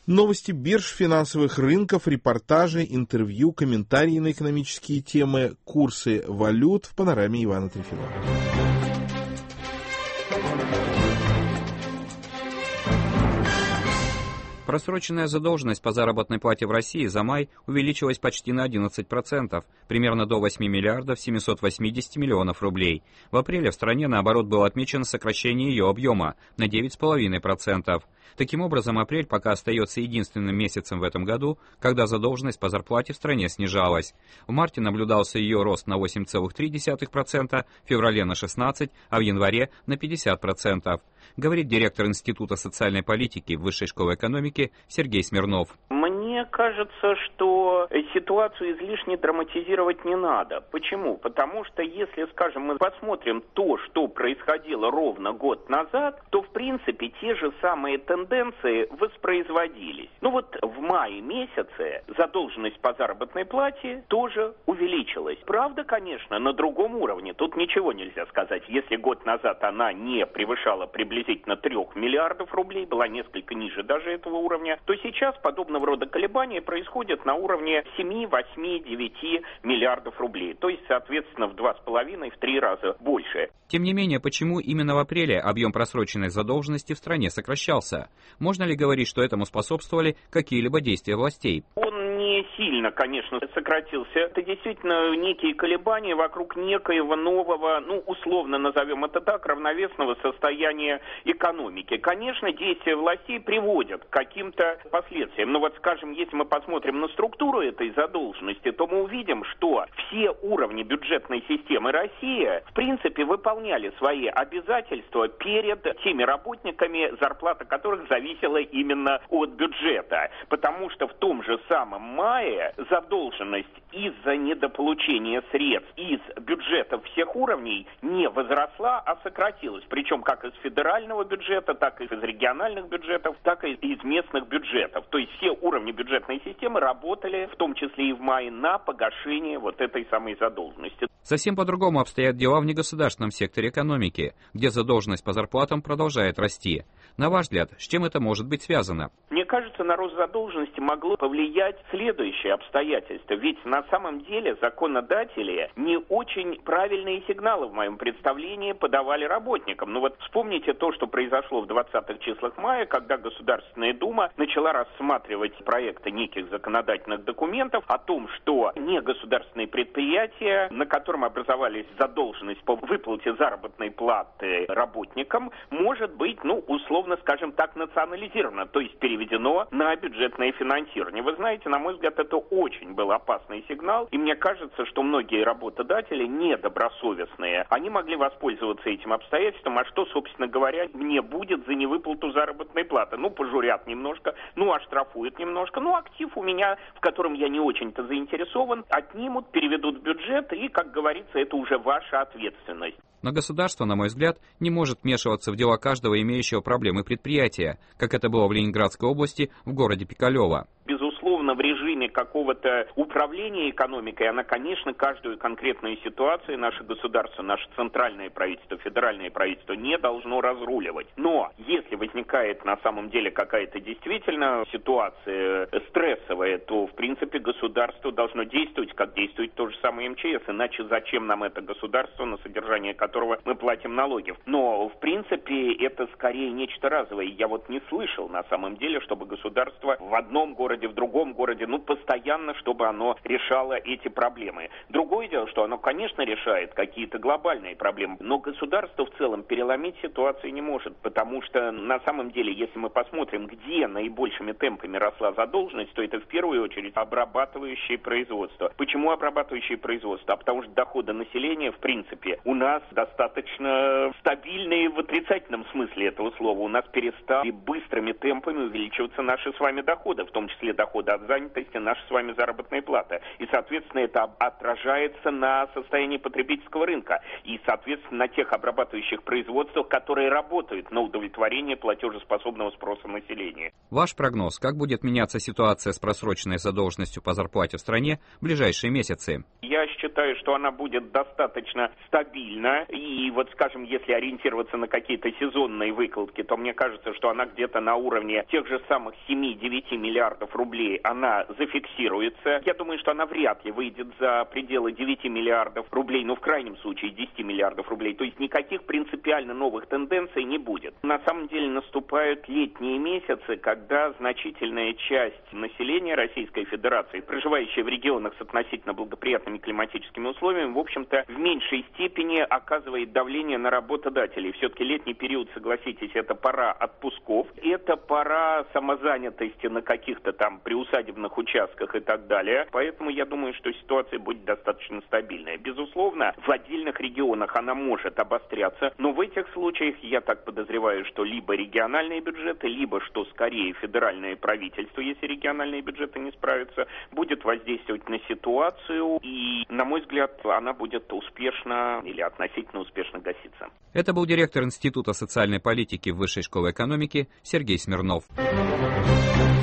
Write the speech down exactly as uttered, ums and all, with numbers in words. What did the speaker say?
Новости бирж, финансовых рынков, репортажи, интервью, комментарии на экономические темы, курсы валют в панораме Ивана Трифонова. Просроченная задолженность по заработной плате в России за май увеличилась почти на одиннадцать процентов, примерно до восьми миллиардов семисот восьмидесяти миллионов рублей. В апреле в стране, наоборот, было отмечено сокращение ее объема на девять целых пять десятых процента. Таким образом, апрель пока остается единственным месяцем в этом году, когда задолженность по зарплате в стране снижалась. В марте наблюдался ее рост на восемь целых три десятых процента, в феврале на шестнадцать процентов, а в январе на пятьдесят процентов. Говорит директор Института социальной политики Высшей школы экономики Сергей Смирнов. Мне кажется, что ситуацию излишне драматизировать не надо. Почему? Потому что если, скажем, мы посмотрим то, что происходило ровно год назад, то, в принципе, те же самые тенденции воспроизводились. Ну вот в мае месяце задолженность по заработной плате тоже увеличилась. Правда, конечно, на другом уровне. Тут ничего нельзя сказать. Если год назад она не превышала приблизительно трех миллиардов рублей, была несколько ниже даже этого уровня, то сейчас подобного рода колебания происходят на уровне семи, восьми, девяти миллиардов рублей. То есть, соответственно, в два с половиной, в три раза больше. Тем не менее, почему именно в апреле объем просроченной задолженности в стране сокращался? Можно ли говорить, что этому способствовали какие-либо действия властей? Он не сильно, конечно, сократился. Это действительно некие колебания вокруг некоего нового, ну, условно назовем это так, равновесного состояния экономики. Конечно, действия властей приводят к каким-то последствиям. Но вот, скажем, если мы посмотрим на структуру этой задолженности, то мы увидим, что все уровни бюджетной системы России, в принципе, выполняли свои обязательства перед теми работниками, зарплата которых зависела именно от бюджета. Потому что в том же самом мае задолженность из-за недополучения средств из бюджетов всех уровней не возросла, а сократилась. Причем как из федерального бюджета, так и из региональных бюджетов, так и из местных бюджетов. То есть все уровни бюджетной системы работали, в том числе и в мае, на погашение вот этой самой задолженности. Совсем по-другому обстоят дела в негосударственном секторе экономики, где задолженность по зарплатам продолжает расти. На ваш взгляд, с чем это может быть связано? Мне кажется, на рост задолженности могло повлиять следующее обстоятельство. Ведь на самом деле законодатели не очень правильные сигналы в моем представлении подавали работникам. Ну вот вспомните то, что произошло в двадцатых числах мая, когда Государственная Дума начала рассматривать проекты неких законодательных документов о том, что негосударственные предприятия, на котором образовались задолженность по выплате заработной платы работникам, может быть, ну, условно, скажем так, национализировано, то есть переведено на бюджетное финансирование. Вы знаете, на мой взгляд, это очень был опасный сигнал, и мне кажется, что многие работодатели недобросовестные, они могли воспользоваться этим обстоятельством, а что, собственно говоря, мне будет за невыплату заработной платы? Ну, пожурят немножко, ну, оштрафуют немножко, ну, актив у меня, в котором я не очень-то заинтересован, отнимут, переведут в бюджет, и, как говорится, это уже ваша ответственность. Но государство, на мой взгляд, не может вмешиваться в дела каждого имеющего проблемы предприятия, как это было в Ленинградской области в городе Пикалево. Безусловно, в режиме какого-то управления экономикой, она, конечно, каждую конкретную ситуацию наше государство, наше центральное правительство, федеральное правительство не должно разруливать. Но если возникает на самом деле какая-то действительно ситуация стрессовая, то, в принципе, государство должно действовать, как действует то же самое эм че эс. Иначе зачем нам это государство, на содержание которого мы платим налоги? Но, в принципе, это скорее нечто разовое. Я вот не слышал, на самом деле, чтобы государство в одном городе, в другом городе, ну, постоянно, чтобы оно решало эти проблемы. Другое дело, что оно, конечно, решает какие-то глобальные проблемы, но государство в целом переломить ситуацию не может, потому что, на самом деле, если мы посмотрим, где наибольшими темпами росла задолженность, то это в первую очередь обрабатывающее производство. Почему обрабатывающее производство? А потому что доходы населения, в принципе, у нас достаточно стабильные в отрицательном смысле этого слова. У нас перестали быстрыми темпами увеличиваться наши с вами доходы, в том числе доходы от занятости, наша с вами заработная плата. И, соответственно, это отражается на состоянии потребительского рынка и, соответственно, на тех обрабатывающих производствах, которые работают на удовлетворение платежеспособного спроса населения. Ваш прогноз, как будет меняться ситуация с просроченной задолженностью по зарплате в стране в ближайшие месяцы? Я считаю, считаю, что она будет достаточно стабильна. И вот, скажем, если ориентироваться на какие-то сезонные выкладки, то мне кажется, что она где-то на уровне тех же самых семь-девять миллиардов рублей она зафиксируется. Я думаю, что она вряд ли выйдет за пределы девяти миллиардов рублей, ну, в крайнем случае, десяти миллиардов рублей. То есть никаких принципиально новых тенденций не будет. На самом деле наступают летние месяцы, когда значительная часть населения Российской Федерации, проживающая в регионах с относительно благоприятными климатическими условиями, в общем-то, в меньшей степени оказывает давление на работодателей. Все-таки летний период, согласитесь, это пора отпусков, это пора самозанятости на каких-то там приусадебных участках и так далее. Поэтому я думаю, что ситуация будет достаточно стабильная. Безусловно, в отдельных регионах она может обостряться, но в этих случаях я так подозреваю, что либо региональные бюджеты, либо, что скорее, федеральное правительство, если региональные бюджеты не справятся, будет воздействовать на ситуацию, и, на мой взгляд, она будет успешно или относительно успешно гаситься. Это был директор Института социальной политики Высшей школы экономики Сергей Смирнов.